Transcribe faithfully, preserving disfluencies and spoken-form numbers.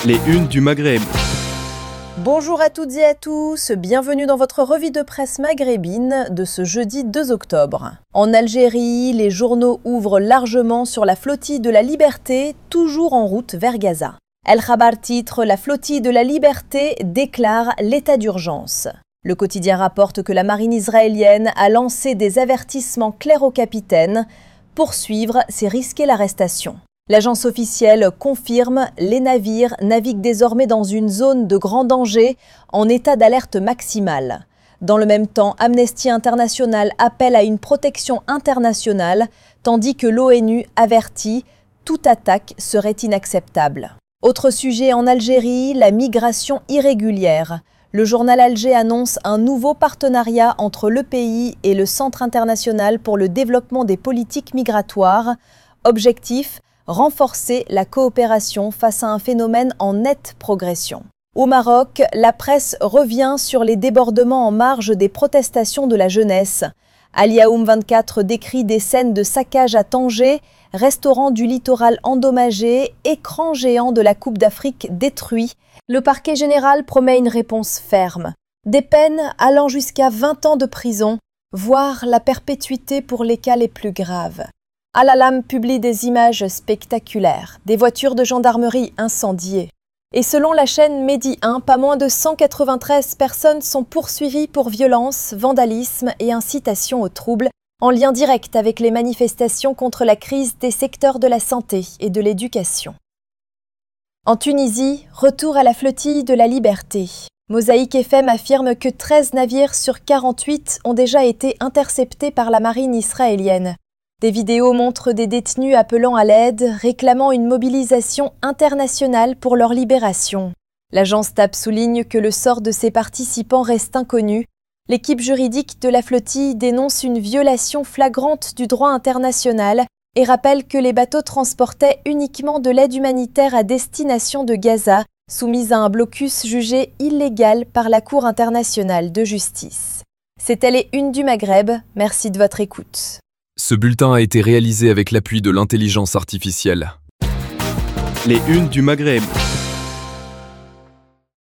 Les unes du Maghreb. Bonjour à toutes et à tous, bienvenue dans votre revue de presse maghrébine de ce jeudi deux octobre. En Algérie, les journaux ouvrent largement sur la flottille de la Liberté, toujours en route vers Gaza. El Khabar titre « La flottille de la Liberté déclare l'état d'urgence ». Le quotidien rapporte que la marine israélienne a lancé des avertissements clairs aux capitaines. Poursuivre, c'est risquer l'arrestation. L'agence officielle confirme « Les navires naviguent désormais dans une zone de grand danger en état d'alerte maximale ». Dans le même temps, Amnesty International appelle à une protection internationale, tandis que l'ONU avertit « Toute attaque serait inacceptable ». Autre sujet en Algérie, la migration irrégulière. Le journal Alger annonce un nouveau partenariat entre le pays et le Centre international pour le développement des politiques migratoires. Objectif : renforcer la coopération face à un phénomène en nette progression. Au Maroc, la presse revient sur les débordements en marge des protestations de la jeunesse. Al Yaoum vingt-quatre décrit des scènes de saccage à Tanger, restaurant du littoral endommagé, écran géant de la Coupe d'Afrique détruit. Le parquet général promet une réponse ferme. Des peines allant jusqu'à vingt ans de prison, voire la perpétuité pour les cas les plus graves. Al-Alam publie des images spectaculaires, des voitures de gendarmerie incendiées. Et selon la chaîne Medi un, pas moins de cent quatre-vingt-treize personnes sont poursuivies pour violence, vandalisme et incitation au trouble, en lien direct avec les manifestations contre la crise des secteurs de la santé et de l'éducation. En Tunisie, retour à la flottille de la Liberté. Mosaïque F M affirme que treize navires sur quarante-huit ont déjà été interceptés par la marine israélienne. Des vidéos montrent des détenus appelant à l'aide, réclamant une mobilisation internationale pour leur libération. L'agence T A P souligne que le sort de ses participants reste inconnu. L'équipe juridique de la flottille dénonce une violation flagrante du droit international et rappelle que les bateaux transportaient uniquement de l'aide humanitaire à destination de Gaza, soumise à un blocus jugé illégal par la Cour internationale de justice. C'était les Unes du Maghreb, merci de votre écoute. Ce bulletin a été réalisé avec l'appui de l'intelligence artificielle. Les Unes du Maghreb.